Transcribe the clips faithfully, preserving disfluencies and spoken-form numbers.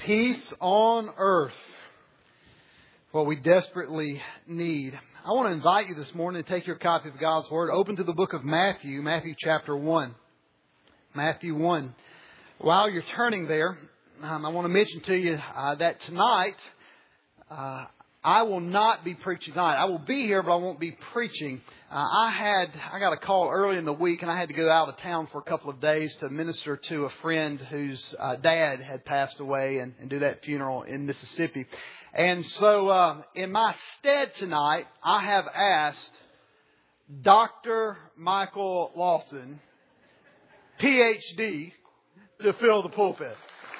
Peace on earth. What we desperately need. I want to invite you this morning to take your copy of God's Word. Open to the book of Matthew, Matthew chapter one. Matthew one. While you're turning there, um, I want to mention to you uh, that tonight uh, I will not be preaching tonight. I will be here, but I won't be preaching. Uh, I had I got a call early in the week, and I had to go out of town for a couple of days to minister to a friend whose uh, dad had passed away and, and do that funeral in Mississippi. And so, uh, in my stead tonight, I have asked Doctor Michael Lawson, P H D, to fill the pulpit.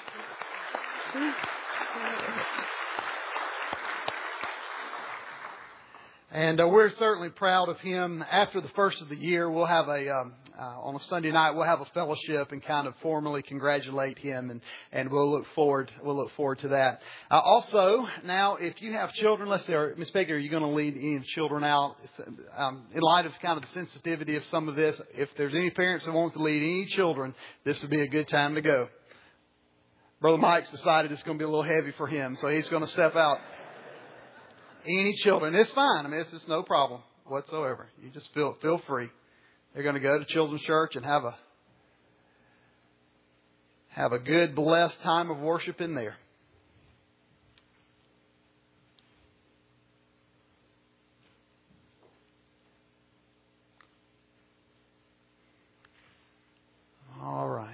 And uh, we're certainly proud of him. After the first of the year, we'll have a um, uh, on a Sunday night we'll have a fellowship and kind of formally congratulate him, and, and we'll look forward we'll look forward to that. Uh, also, now if you have children, let's say, Miss Peggy, are you going to lead any children out? Um, in light of kind of the sensitivity of some of this, if there's any parents that want to lead any children, this would be a good time to go. Brother Mike's decided it's going to be a little heavy for him, so he's going to step out. Any children, it's fine. I mean, it's, it's no problem whatsoever. You just feel feel free. They're going to go to children's church and have a have a good, blessed time of worship in there. All right.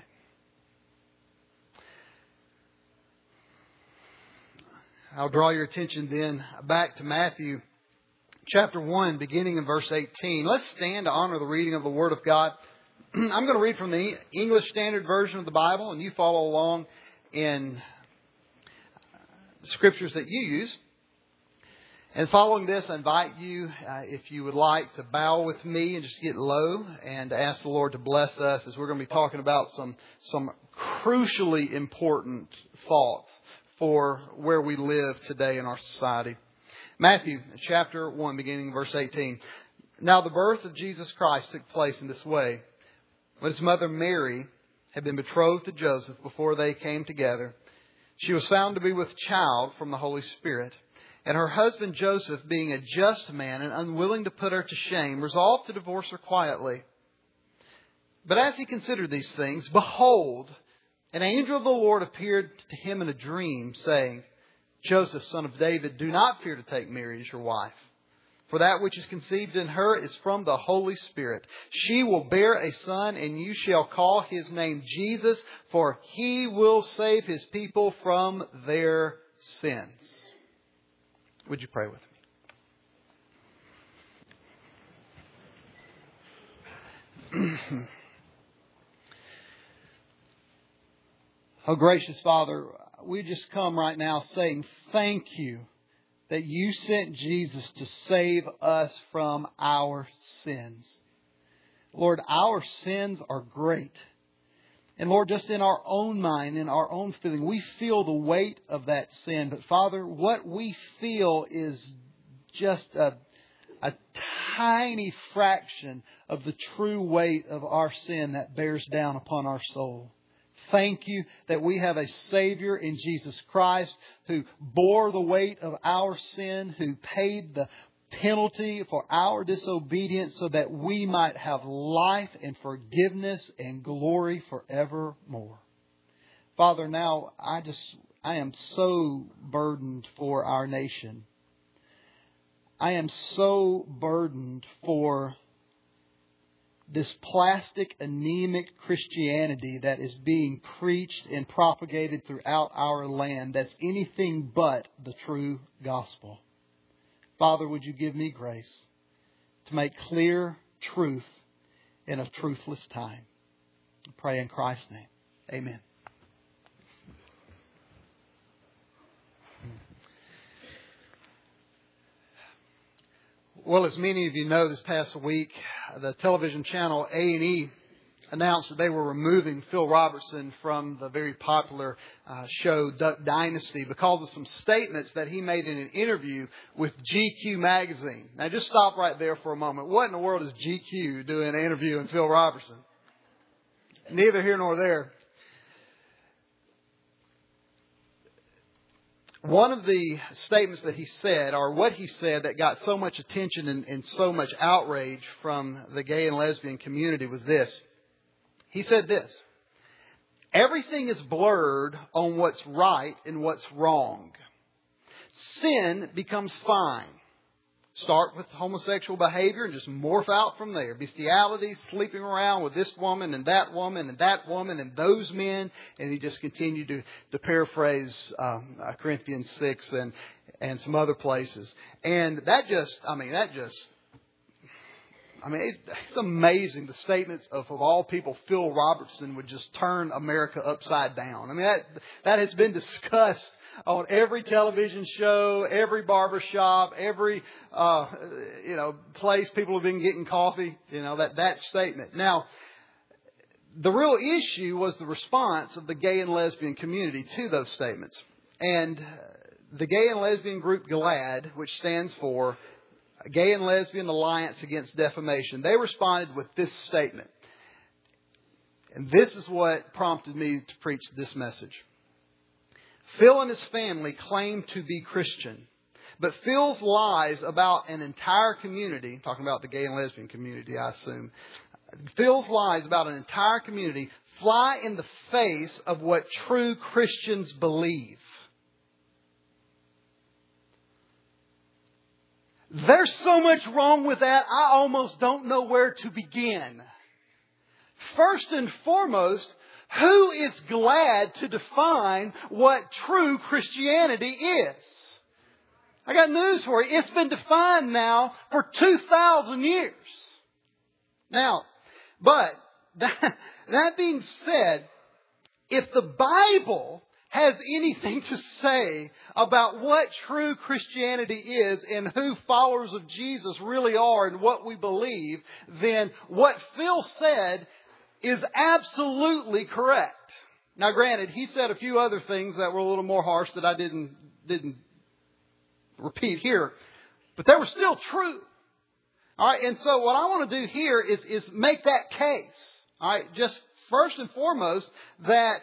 I'll draw your attention then back to Matthew chapter one, beginning in verse eighteen. Let's stand to honor the reading of the Word of God. I'm going to read from the English Standard Version of the Bible, and you follow along in the scriptures that you use. And following this, I invite you, uh, if you would like, to bow with me and just get low and ask the Lord to bless us, as we're going to be talking about some some crucially important thoughts for where we live today in our society. Matthew chapter one, beginning verse eighteen. Now the birth of Jesus Christ took place in this way. When his mother Mary had been betrothed to Joseph before they came together, she was found to be with child from the Holy Spirit. And her husband Joseph, being a just man and unwilling to put her to shame, resolved to divorce her quietly. But as he considered these things, behold, an angel of the Lord appeared to him in a dream, saying, Joseph, son of David, do not fear to take Mary as your wife. For that which is conceived in her is from the Holy Spirit. She will bear a son, and you shall call his name Jesus, for he will save his people from their sins. Would you pray with me? Oh, gracious Father, we just come right now saying thank you that you sent Jesus to save us from our sins. Lord, our sins are great. And Lord, just in our own mind, in our own feeling, we feel the weight of that sin. But Father, what we feel is just a, a tiny fraction of the true weight of our sin that bears down upon our soul. Thank you that we have a Savior in Jesus Christ who bore the weight of our sin, who paid the penalty for our disobedience so that we might have life and forgiveness and glory forevermore. Father, now I just, I am so burdened for our nation. I am so burdened for this plastic, anemic Christianity that is being preached and propagated throughout our land that's anything but the true gospel. Father, would you give me grace to make clear truth in a truthless time? I pray in Christ's name. Amen. Well, as many of you know, this past week, the television channel A and E announced that they were removing Phil Robertson from the very popular uh, show Duck Dynasty because of some statements that he made in an interview with G Q magazine. Now, just stop right there for a moment. What in the world is G Q doing an interview in Phil Robertson? Neither here nor there. one of the statements that he said, or what he said that got so much attention and, and so much outrage from the gay and lesbian community was this. He said this: everything is blurred on what's right and what's wrong. Sin becomes fine. Start with homosexual behavior and just morph out from there. Bestiality, sleeping around with this woman and that woman and that woman and those men. And he just continued to, to paraphrase um, Corinthians six and, and some other places. And that just, I mean, that just, I mean, it, it's amazing the statements of, of all people, Phil Robertson would just turn America upside down. I mean, that that has been discussed on every television show, every barber shop, every, uh, you know, place people have been getting coffee, you know, that, that statement. Now, the real issue was the response of the gay and lesbian community to those statements. And the gay and lesbian group GLAAD, which stands for Gay and Lesbian Alliance Against Defamation, they responded with this statement. And this is what prompted me to preach this message. Phil and his family claim to be Christian, but Phil's lies about an entire community, talking about the gay and lesbian community, I assume, Phil's lies about an entire community fly in the face of what true Christians believe. There's so much wrong with that, I almost don't know where to begin. First and foremost, who is GLAAD to define what true Christianity is? I got news for you. It's been defined now for two thousand years. Now, but that, that being said, if the Bible has anything to say about what true Christianity is and who followers of Jesus really are and what we believe, then what Phil said is absolutely correct. Now, granted, he said a few other things that were a little more harsh that I didn't didn't repeat here, but they were still true. All right, and so what I want to do here is is make that case. All right, just first and foremost that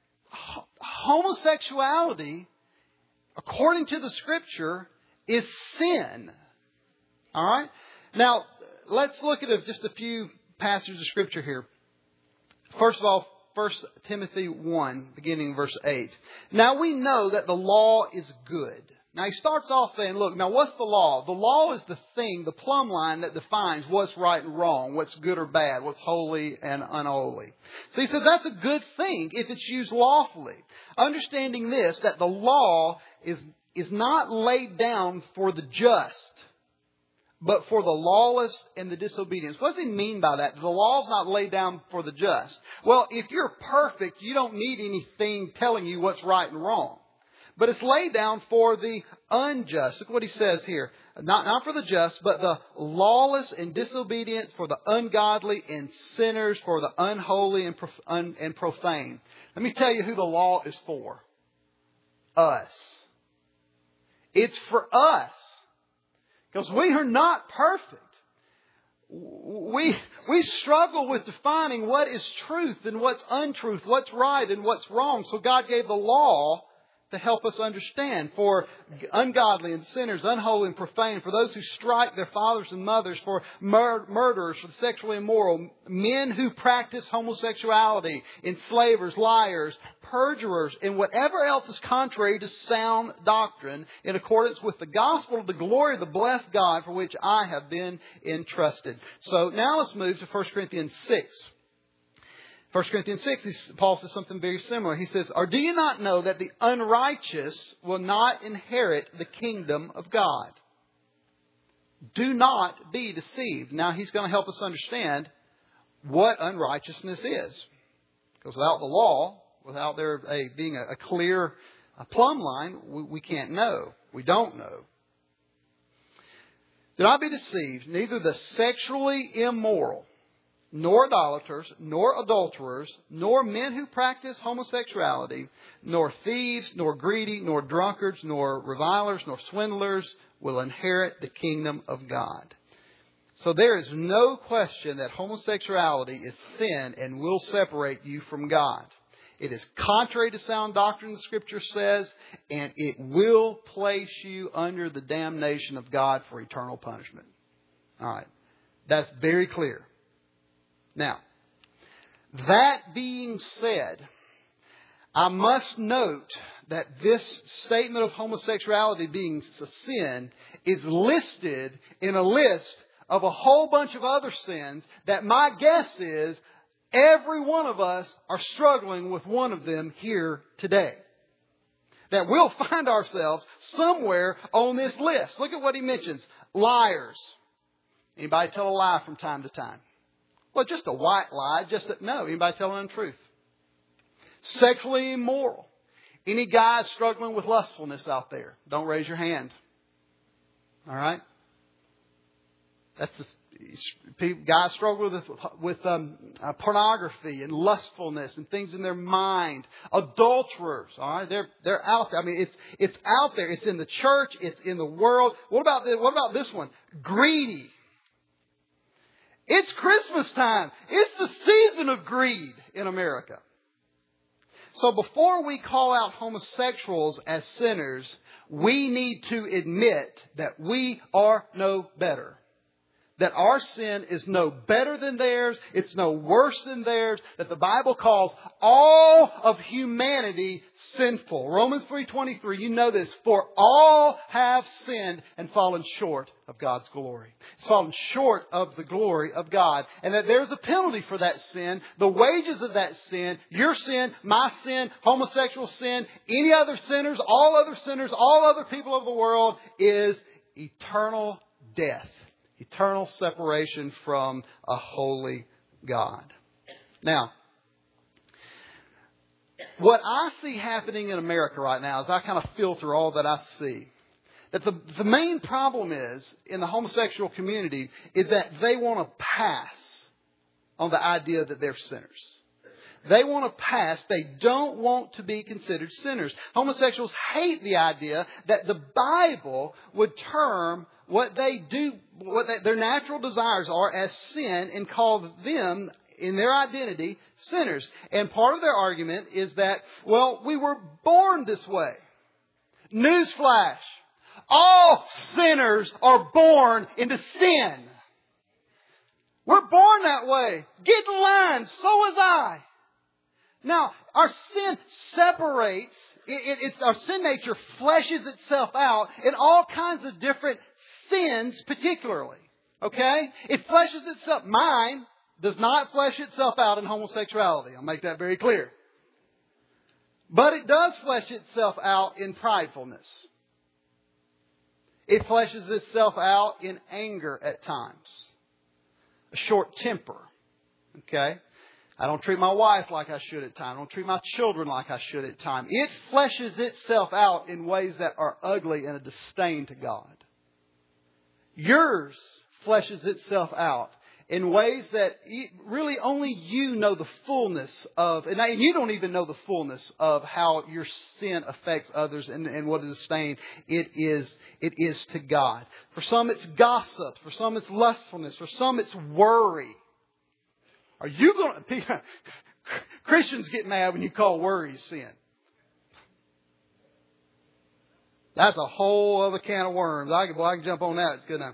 homosexuality, according to the Scripture, is sin. All right, now let's look at just a few passages of Scripture here. First of all, First Timothy one, beginning verse eight. Now we know that the law is good. Now he starts off saying, look, now what's the law? The law is the thing, the plumb line that defines what's right and wrong, what's good or bad, what's holy and unholy. So he says that's a good thing if it's used lawfully. Understanding this, that the law is, is not laid down for the just, but for the lawless and the disobedient. What does he mean by that? The law is not laid down for the just. Well, if you're perfect, you don't need anything telling you what's right and wrong. But it's laid down for the unjust. Look what he says here. Not, not for the just, but the lawless and disobedient, for the ungodly and sinners, for the unholy and, prof, un, and profane. Let me tell you who the law is for. Us. It's for us. Because we are not perfect. We, we struggle with defining what is truth and what's untruth, what's right and what's wrong. So God gave the law to help us understand. For ungodly and sinners, unholy and profane, for those who strike their fathers and mothers, for mur- murderers, for the sexually immoral, men who practice homosexuality, enslavers, liars, perjurers, and whatever else is contrary to sound doctrine, in accordance with the gospel of the glory of the blessed God for which I have been entrusted. So now let's move to First Corinthians six. First Corinthians six, Paul says something very similar. He says, or do you not know that the unrighteous will not inherit the kingdom of God? Do not be deceived. Now he's going to help us understand what unrighteousness is. Because without the law, without there a, being a, a clear a plumb line, we, we can't know. We don't know. Do not be deceived. Neither the sexually immoral, nor idolaters, nor adulterers, nor men who practice homosexuality, nor thieves, nor greedy, nor drunkards, nor revilers, nor swindlers will inherit the kingdom of God. So there is no question that homosexuality is sin and will separate you from God. It is contrary to sound doctrine, the Scripture says, and it will place you under the damnation of God for eternal punishment. All right. That's very clear. Now, that being said, I must note that this statement of homosexuality being a sin is listed in a list of a whole bunch of other sins that my guess is every one of us are struggling with one of them here today. That we'll find ourselves somewhere on this list. Look at what he mentions. Liars. Anybody tell a lie from time to time? Well, just a white lie. Just that, no. Anybody tell an untruth? Sexually immoral. Any guys struggling with lustfulness out there? Don't raise your hand. All right? That's the, people, guys struggle with with um, uh, pornography and lustfulness and things in their mind. Adulterers, all right, they're they're out there. I mean, it's it's out there. It's in the church. It's in the world. What about this, what about this one? Greedy. It's Christmas time. It's the season of greed in America. So before we call out homosexuals as sinners, we need to admit that we are no better. That our sin is no better than theirs. It's no worse than theirs. That the Bible calls all of humanity sinful. Romans three twenty-three, you know this. For all have sinned and fallen short of God's glory. It's fallen short of the glory of God. And that there's a penalty for that sin. The wages of that sin, your sin, my sin, homosexual sin, any other sinners, all other sinners, all other people of the world is eternal death. Eternal separation from a holy God. Now, what I see happening in America right now as I kind of filter all that I see, that the, the main problem is in the homosexual community is that they want to pass on the idea that they're sinners. They want to pass. They don't want to be considered sinners. Homosexuals hate the idea that the Bible would term what they do, what they, their natural desires are as sin and call them, in their identity, sinners. And part of their argument is that, well, we were born this way. Newsflash. All sinners are born into sin. We're born that way. Get in line. So was I. Now, our sin separates, it, it, it's, our sin nature fleshes itself out in all kinds of different sins particularly. Okay? It fleshes itself. Mine does not flesh itself out in homosexuality. I'll make that very clear. But it does flesh itself out in pridefulness. It fleshes itself out in anger at times. A short temper. Okay? I don't treat my wife like I should at times. I don't treat my children like I should at times. It fleshes itself out in ways that are ugly and a disdain to God. Yours fleshes itself out in ways that really only you know the fullness of, and you don't even know the fullness of how your sin affects others and, and what a disdain it is, it is to God. For some it's gossip. For some it's lustfulness. For some it's worry. Are you going to... Christians get mad when you call worry sin. That's a whole other can of worms. I can, well, I can jump on that. It's good enough.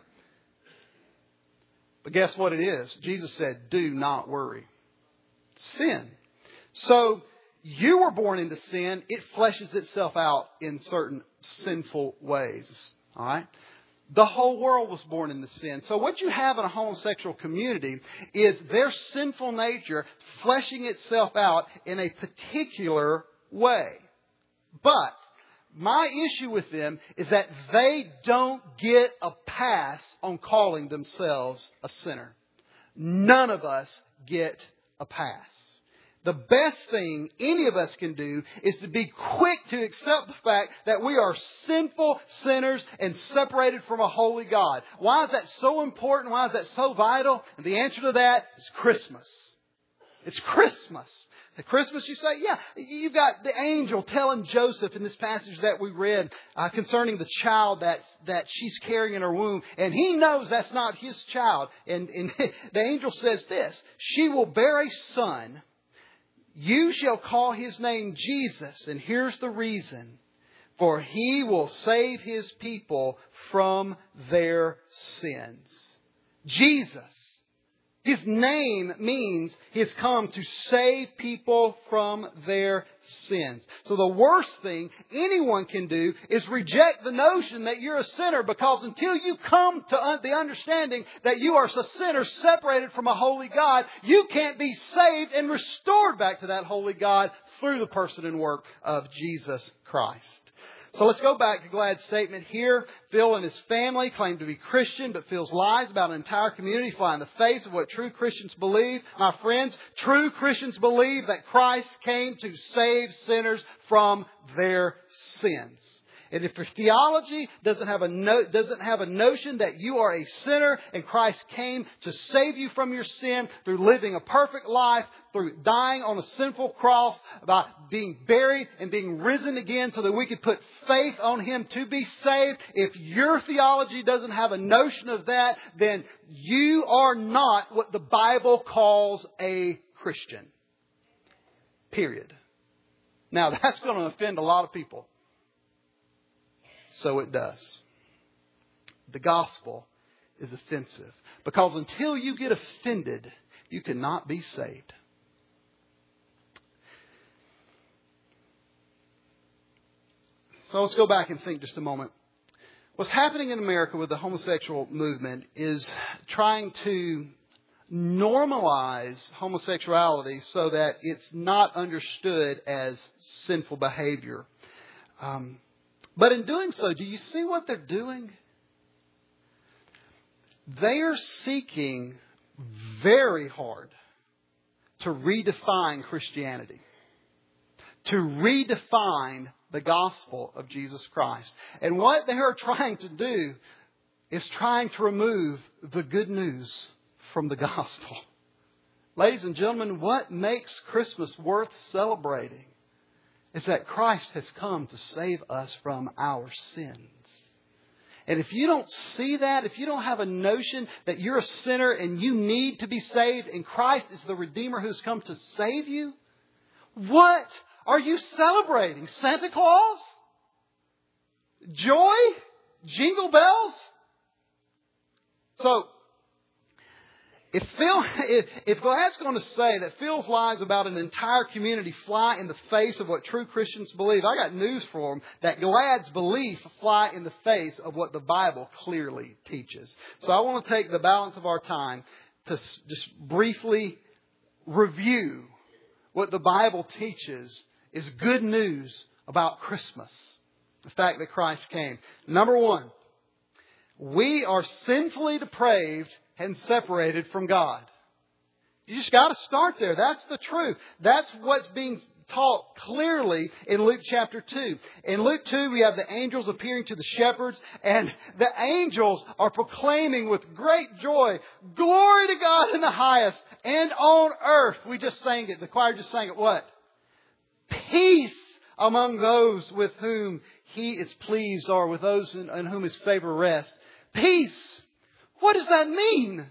But guess what it is? Jesus said, do not worry. Sin. So, you were born into sin. It fleshes itself out in certain sinful ways. All right? The whole world was born into sin. So what you have in a homosexual community is their sinful nature fleshing itself out in a particular way. But my issue with them is that they don't get a pass on calling themselves a sinner. None of us get a pass. The best thing any of us can do is to be quick to accept the fact that we are sinful sinners and separated from a holy God. Why is that so important? Why is that so vital? And the answer to that is Christmas. It's Christmas. At Christmas, you say, yeah, you've got the angel telling Joseph in this passage that we read uh, concerning the child that that she's carrying in her womb. And he knows that's not his child. And, and the angel says this, she will bear a son. You shall call his name Jesus. And here's the reason. For he will save his people from their sins. Jesus. His name means He has come to save people from their sins. So the worst thing anyone can do is reject the notion that you're a sinner, because until you come to the understanding that you are a sinner separated from a holy God, you can't be saved and restored back to that holy God through the person and work of Jesus Christ. So let's go back to Glad's statement here. Phil and his family claim to be Christian, but Phil's lies about an entire community fly in the face of what true Christians believe. My friends, true Christians believe that Christ came to save sinners from their sins. And if your theology doesn't have a no, doesn't have a notion that you are a sinner and Christ came to save you from your sin through living a perfect life, through dying on a sinful cross, about being buried and being risen again so that we could put faith on Him to be saved. If your theology doesn't have a notion of that, then you are not what the Bible calls a Christian. Period. Now, that's going to offend a lot of people. So it does. The gospel is offensive, because until you get offended, you cannot be saved. So let's go back and think just a moment. What's happening in America with the homosexual movement is trying to normalize homosexuality so that it's not understood as sinful behavior. Um, But in doing so, do you see what they're doing? They are seeking very hard to redefine Christianity, to redefine the gospel of Jesus Christ. And what they are trying to do is trying to remove the good news from the gospel. Ladies and gentlemen, what makes Christmas worth celebrating is that Christ has come to save us from our sins. And if you don't see that, if you don't have a notion that you're a sinner and you need to be saved and Christ is the Redeemer who's come to save you, what are you celebrating? Santa Claus? Joy? Jingle bells? So, If Phil, if, if Glad's going to say that Phil's lies about an entire community fly in the face of what true Christians believe, I got news for him, that Glad's belief fly in the face of what the Bible clearly teaches. So I want to take the balance of our time to just briefly review what the Bible teaches is good news about Christmas. The fact that Christ came. Number one, we are sinfully depraved and separated from God. You just got to start there. That's the truth. That's what's being taught clearly in Luke chapter two. In Luke two, we have the angels appearing to the shepherds, and the angels are proclaiming with great joy, "Glory to God in the highest, and on earth." We just sang it. The choir just sang it. What? Peace among those with whom He is pleased, or with those in, in whom His favor rests. Peace. What does that mean?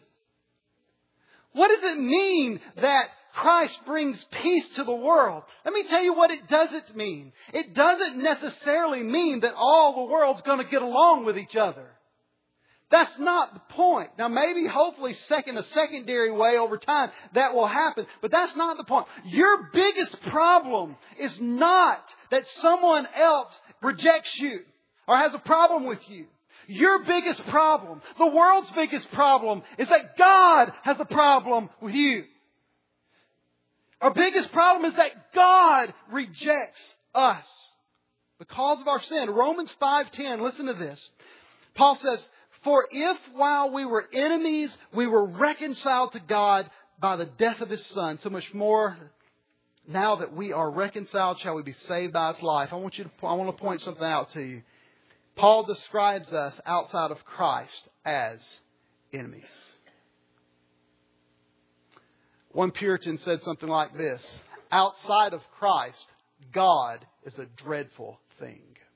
What does it mean that Christ brings peace to the world? Let me tell you what it doesn't mean. It doesn't necessarily mean that all the world's going to get along with each other. That's not the point. Now maybe, hopefully, second a secondary way over time that will happen. But that's not the point. Your biggest problem is not that someone else rejects you or has a problem with you. Your biggest problem, the world's biggest problem, is that God has a problem with you. Our biggest problem is that God rejects us because of our sin. Romans five ten, listen to this. Paul says, "For if while we were enemies, we were reconciled to God by the death of His Son, so much more now that we are reconciled shall we be saved by His life." I want you to, I want to point something out to you. Paul describes us outside of Christ as enemies. One Puritan said something like this: outside of Christ, God is a dreadful thing.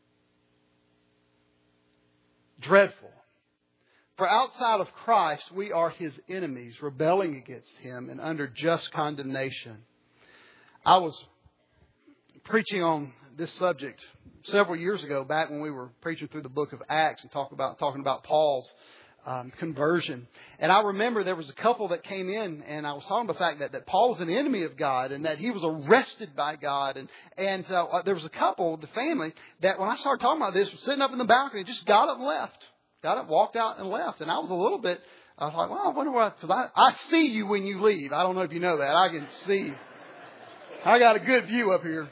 Dreadful. For outside of Christ, we are His enemies, rebelling against Him and under just condemnation. I was preaching on this subject several years ago, back when we were preaching through the book of Acts and talk about, talking about Paul's um, conversion. And I remember there was a couple that came in, and I was talking about the fact that, that Paul was an enemy of God and that he was arrested by God. And, and uh, there was a couple, the family, that when I started talking about this, was sitting up in the balcony, just got up and left. Got up, walked out and left. And I was a little bit, I was like, well, I wonder what, because I, I see you when you leave. I don't know if you know that. I can see. I got a good view up here.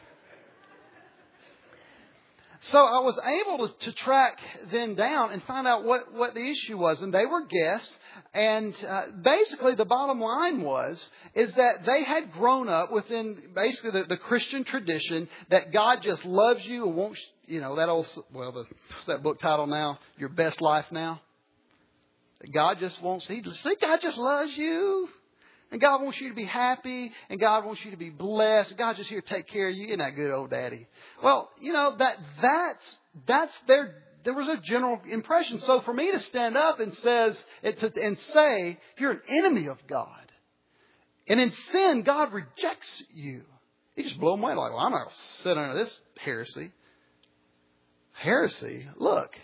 So I was able to, to track them down and find out what, what the issue was. And they were guests. And uh, basically the bottom line was, is that they had grown up within basically the, the Christian tradition that God just loves you and wants, you know, that old, well, the, what's that book title now? Your Best Life Now? God just wants, he just, God just loves you. And God wants you to be happy. And God wants you to be blessed. God's just here to take care of you. Isn't that good, old daddy? Well, you know, that that's that's their, there was a general impression. So for me to stand up and says and say, you're an enemy of God. And in sin, God rejects you. He just blew them away. Like, well, I'm not going to sit under this heresy. Heresy? Look.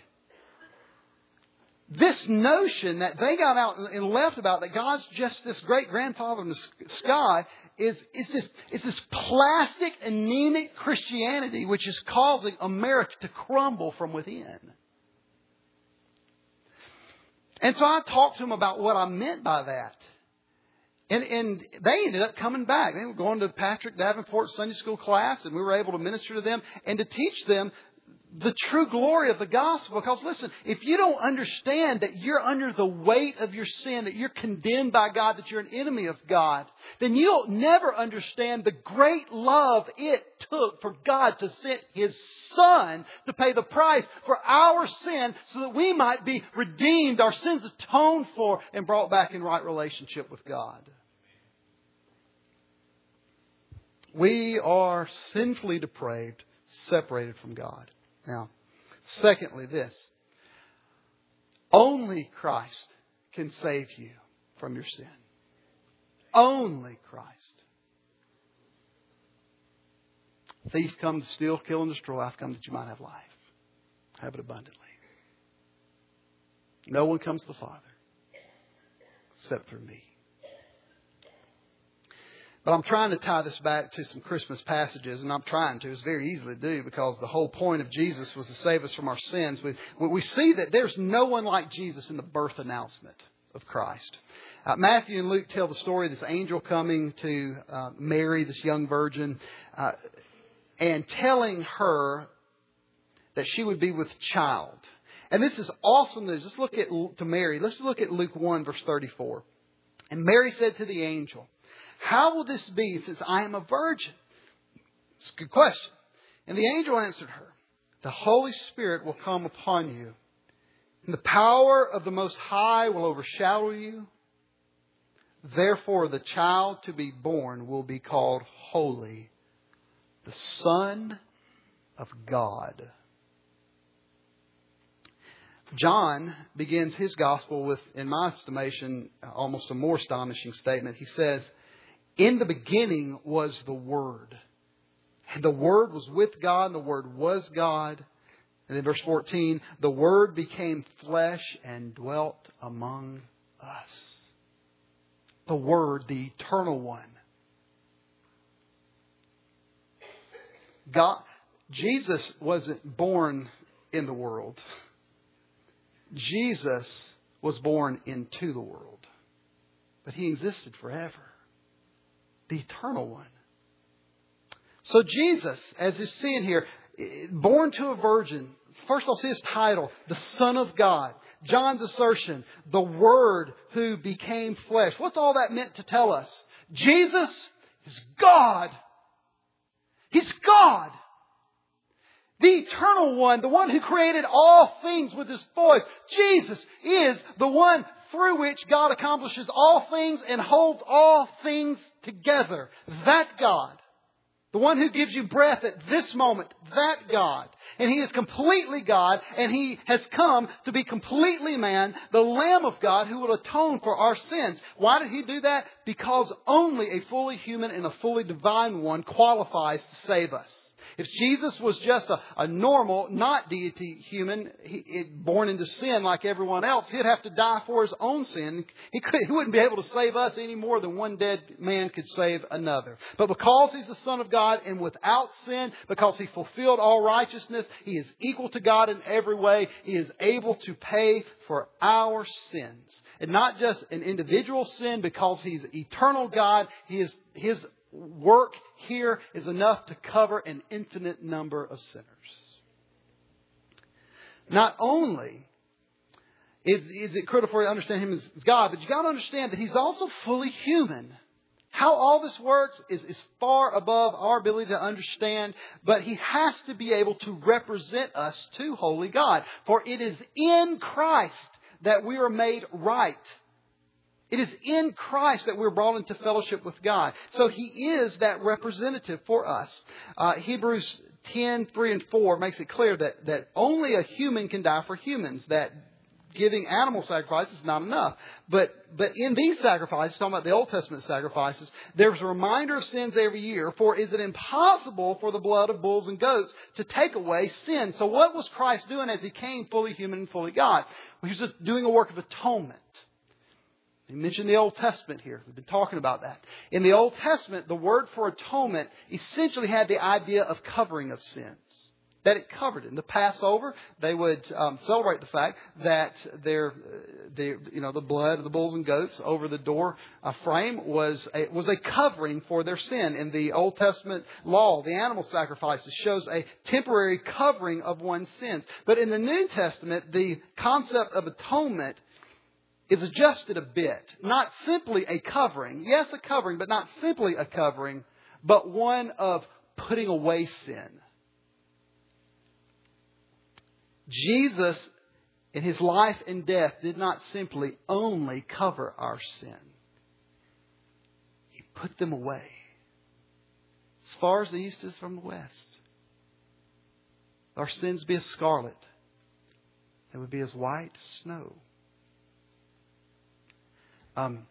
This notion that they got out and left about, that God's just this great grandfather in the sky, is, is, this, is this plastic, anemic Christianity which is causing America to crumble from within. And so I talked to them about what I meant by that. And, and they ended up coming back. They were going to Patrick Davenport's Sunday school class, and we were able to minister to them and to teach them the true glory of the gospel. Because listen, if you don't understand that you're under the weight of your sin, that you're condemned by God, that you're an enemy of God, then you'll never understand the great love it took for God to send His Son to pay the price for our sin so that we might be redeemed, our sins atoned for, and brought back in right relationship with God. We are sinfully depraved, separated from God. Now, secondly, this. Only Christ can save you from your sin. Only Christ. Thief come to steal, kill, and destroy. I've come that you might have life. Have it abundantly. No one comes to the Father except through me. But I'm trying to tie this back to some Christmas passages, and I'm trying to. It's very easy to do because the whole point of Jesus was to save us from our sins. We, we see that there's no one like Jesus in the birth announcement of Christ. Uh, Matthew and Luke tell the story of this angel coming to uh, Mary, this young virgin, uh, and telling her that she would be with child. And this is awesome news. Let's look at to Mary. Let's look at Luke one, verse thirty-four. And Mary said to the angel, "How will this be since I am a virgin?" It's a good question. And the angel answered her, "The Holy Spirit will come upon you, and the power of the Most High will overshadow you. Therefore, the child to be born will be called Holy, the Son of God." John begins his gospel with, in my estimation, almost a more astonishing statement. He says, "In the beginning was the Word. And the Word was with God, and the Word was God." And then verse fourteen, "The Word became flesh and dwelt among us." The Word, the Eternal One. God, Jesus wasn't born in the world. Jesus was born into the world. But He existed forever. The Eternal One. So Jesus, as is seen here, born to a virgin. First of all, see His title, the Son of God. John's assertion, the Word who became flesh. What's all that meant to tell us? Jesus is God. He's God. The Eternal One, the one who created all things with His voice. Jesus is the one through which God accomplishes all things and holds all things together. That God. The one who gives you breath at this moment, that God. And He is completely God, and He has come to be completely man, the Lamb of God who will atone for our sins. Why did He do that? Because only a fully human and a fully divine one qualifies to save us. If Jesus was just a, a normal, not deity human, he, it, born into sin like everyone else, He'd have to die for His own sin. He, could, he wouldn't be able to save us any more than one dead man could save another. But because He's the Son of God and without sin, because He fulfilled all righteousness, He is equal to God in every way. He is able to pay for our sins. And not just an individual sin, because He's eternal God. He is His work here is enough to cover an infinite number of sinners. Not only is, is it critical for you to understand Him as God, but you got to understand that He's also fully human. How all this works is, is far above our ability to understand, but He has to be able to represent us to holy God. For it is in Christ that we are made right. It is in Christ that we're brought into fellowship with God. So He is that representative for us. Uh, Hebrews ten, three and four makes it clear that, that only a human can die for humans. That giving animal sacrifices is not enough. But, but in these sacrifices, talking about the Old Testament sacrifices, there's a reminder of sins every year. For is it impossible for the blood of bulls and goats to take away sin? So what was Christ doing as He came fully human and fully God? Well, He was doing a work of atonement. He mentioned the Old Testament here. We've been talking about that. In the Old Testament, the word for atonement essentially had the idea of covering of sins. That it covered it. In the Passover, they would um, celebrate the fact that their, their, you know, the blood of the bulls and goats over the door uh, frame was a, was a covering for their sin. In the Old Testament law, the animal sacrifices shows a temporary covering of one's sins. But in the New Testament, the concept of atonement is adjusted a bit. Not simply a covering. Yes, a covering, but not simply a covering, but one of putting away sin. Jesus, in His life and death, did not simply only cover our sin. He put them away. As far as the east is from the west. Our sins be as scarlet. They would be as white as snow. Um,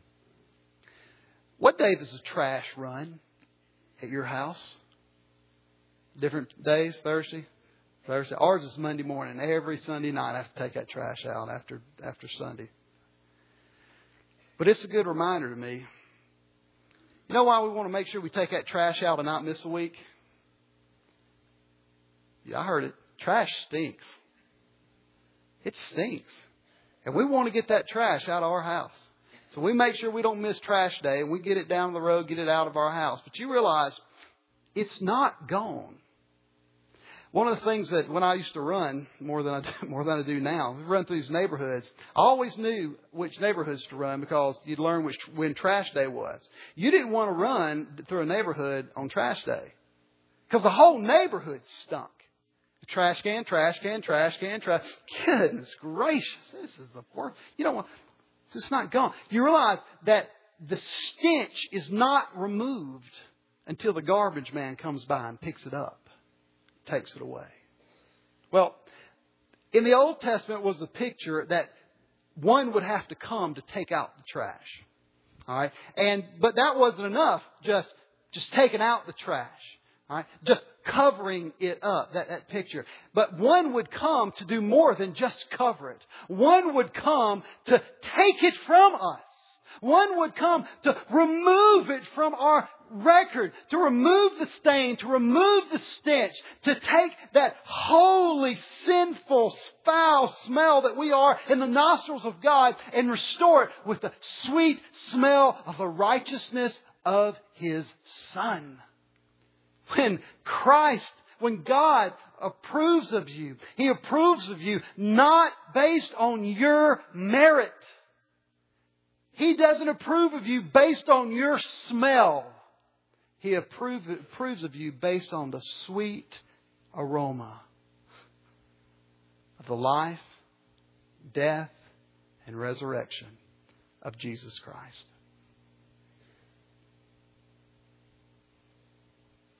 what day does the trash run at your house? Different days, Thursday? Thursday. Ours is Monday morning. Every Sunday night I have to take that trash out after after Sunday. But it's a good reminder to me. You know why we want to make sure we take that trash out and not miss a week? Yeah, I heard it. Trash stinks. It stinks. And we want to get that trash out of our house. So we make sure we don't miss trash day and we get it down the road, get it out of our house. But you realize it's not gone. One of the things that when I used to run more than I do, more than I do now, run through these neighborhoods, I always knew which neighborhoods to run because you'd learn which when trash day was. You didn't want to run through a neighborhood on trash day because the whole neighborhood stunk. The trash can, trash can, trash can, trash. Goodness gracious, this is the worst. You don't want. It's not gone. You realize that the stench is not removed until the garbage man comes by and picks it up, takes it away. Well, in the Old Testament was a picture that one would have to come to take out the trash. All right, and but that wasn't enough. Just just taking out the trash. All right, just covering it up, that, that picture. But one would come to do more than just cover it. One would come to take it from us. One would come to remove it from our record, to remove the stain, to remove the stench, to take that holy, sinful, foul smell that we are in the nostrils of God and restore it with the sweet smell of the righteousness of His Son. When Christ, when God approves of you, He approves of you not based on your merit. He doesn't approve of you based on your smell. He approve, approves of you based on the sweet aroma of the life, death, and resurrection of Jesus Christ.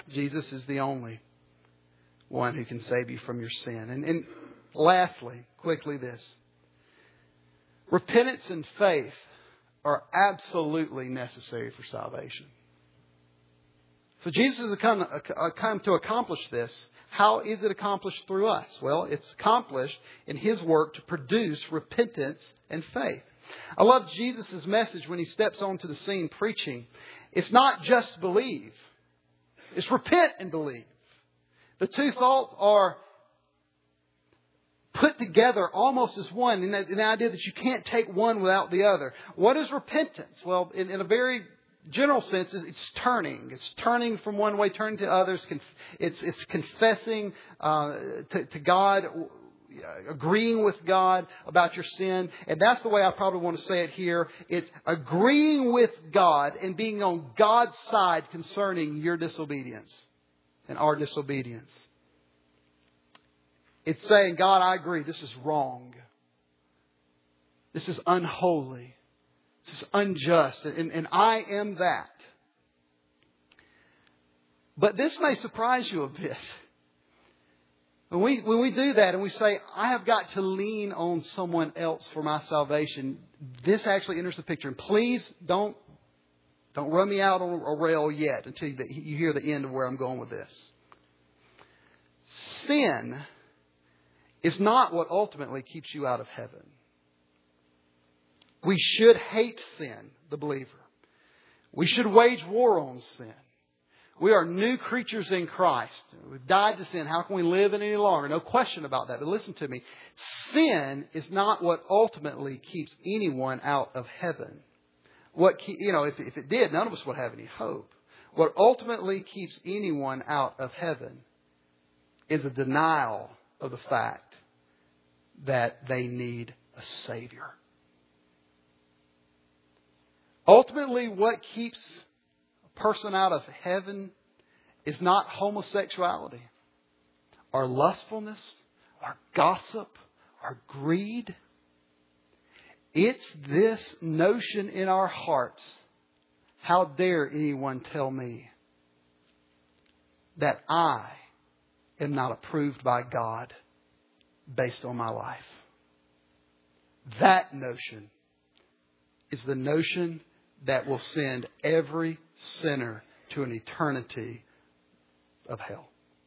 Jesus is the only one who can save you from your sin. And, and lastly, quickly this. Repentance and faith are absolutely necessary for salvation. So Jesus has come, come to accomplish this. How is it accomplished through us? Well, it's accomplished in His work to produce repentance and faith. I love Jesus' message when He steps onto the scene preaching. It's not just believe. It's repent and believe. The two thoughts are put together almost as one, in, that, in the idea that you can't take one without the other. What is repentance? Well, in, in a very general sense, it's turning. It's turning from one way, turning to others. It's, it's confessing uh, to, to God, agreeing with God about your sin. And that's the way I probably want to say it here. It's agreeing with God and being on God's side concerning your disobedience and our disobedience. It's saying, God, I agree. This is wrong. This is unholy. This is unjust. And, and I am that. But this may surprise you a bit. When we, when we do that and we say, I have got to lean on someone else for my salvation, this actually enters the picture. And please don't, don't run me out on a rail yet until you hear the end of where I'm going with this. Sin is not what ultimately keeps you out of heaven. We should hate sin, the believer. We should wage war on sin. We are new creatures in Christ. We've died to sin. How can we live it any longer? No question about that. But listen to me. Sin is not what ultimately keeps anyone out of heaven. What keep, you know, if, if it did, none of us would have any hope. What ultimately keeps anyone out of heaven is a denial of the fact that they need a Savior. Ultimately, what keeps a person out of heaven is not homosexuality, or lustfulness, or gossip, or greed. It's this notion in our hearts. How dare anyone tell me that I am not approved by God based on my life? That notion is the notion that will send every sinner to an eternity of hell.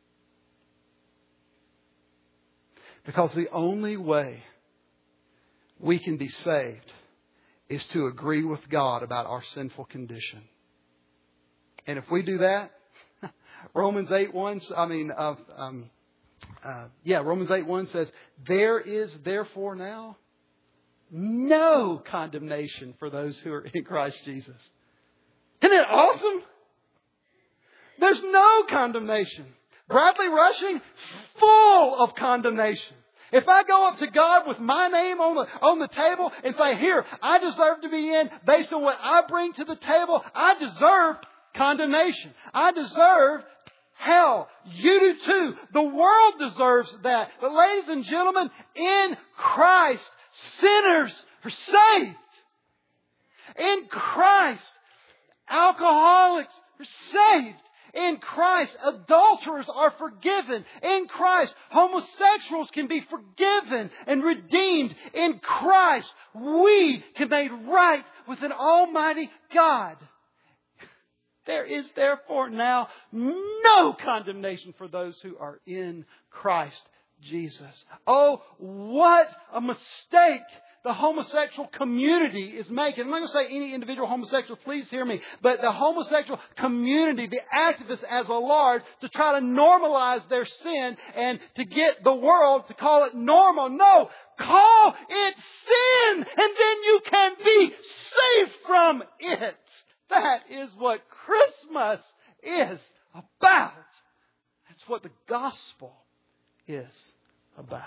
Because the only way we can be saved is to agree with God about our sinful condition. And if we do that, Romans eight one, I mean, uh, um, uh, yeah, Romans eight one says, there is therefore now no condemnation for those who are in Christ Jesus. Isn't it awesome? There's no condemnation. Bradley Rushing, full of condemnation. If I go up to God with my name on the, on the table and say, here, I deserve to be in based on what I bring to the table, I deserve condemnation. I deserve hell. You do too. The world deserves that. But ladies and gentlemen, in Christ, sinners are saved. In Christ, alcoholics are saved. In Christ, adulterers are forgiven. In Christ, homosexuals can be forgiven and redeemed. In Christ, we can be made right with an almighty God. There is therefore now no condemnation for those who are in Christ Jesus. Oh, what a mistake the homosexual community is making. I'm not going to say any individual homosexual, please hear me. But the homosexual community, the activists as a large, to try to normalize their sin and to get the world to call it normal. No, call it sin and then you can be saved from it. That is what Christmas is about. That's what the gospel is about.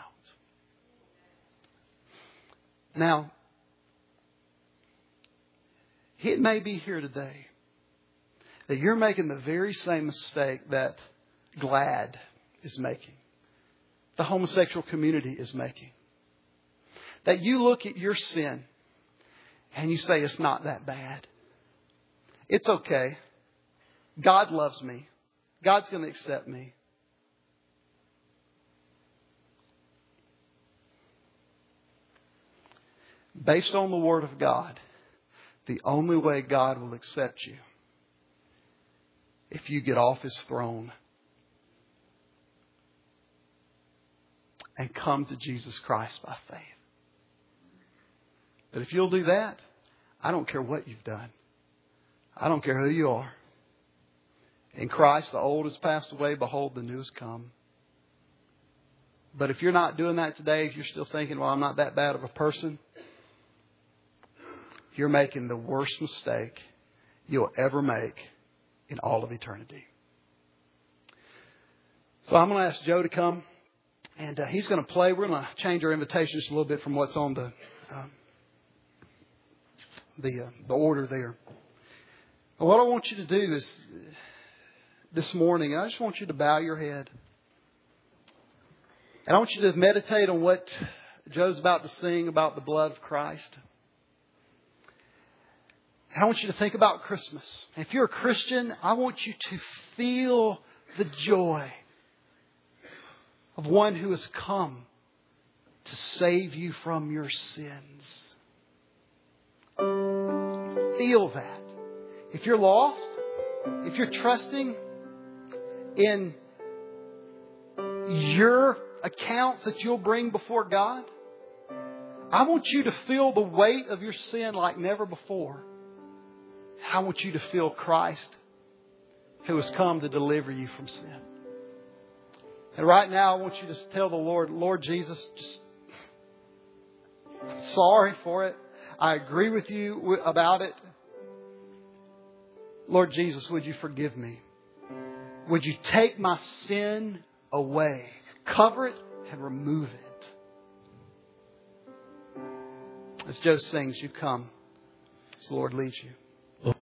Now, it may be here today that you're making the very same mistake that GLAAD is making, the homosexual community is making. That you look at your sin and you say, it's not that bad. It's okay. God loves me. God's going to accept me. Based on the Word of God, the only way God will accept you if you get off His throne and come to Jesus Christ by faith. But if you'll do that, I don't care what you've done. I don't care who you are. In Christ, the old has passed away. Behold, the new has come. But if you're not doing that today, if you're still thinking, well, I'm not that bad of a person, you're making the worst mistake you'll ever make in all of eternity. So I'm going to ask Joe to come, and uh, he's going to play. We're going to change our invitation just a little bit from what's on the um, the uh, the order there. And what I want you to do is this morning, I just want you to bow your head. And I want you to meditate on what Joe's about to sing about the blood of Christ. And I want you to think about Christmas. If you're a Christian, I want you to feel the joy of one who has come to save you from your sins. Feel that. If you're lost, if you're trusting in your accounts that you'll bring before God, I want you to feel the weight of your sin like never before. I want you to feel Christ who has come to deliver you from sin. And right now I want you to tell the Lord, Lord Jesus, just, I'm sorry for it. I agree with you about it. Lord Jesus, would you forgive me? Would you take my sin away? Cover it and remove it. As Joe sings, you come as the Lord leads you.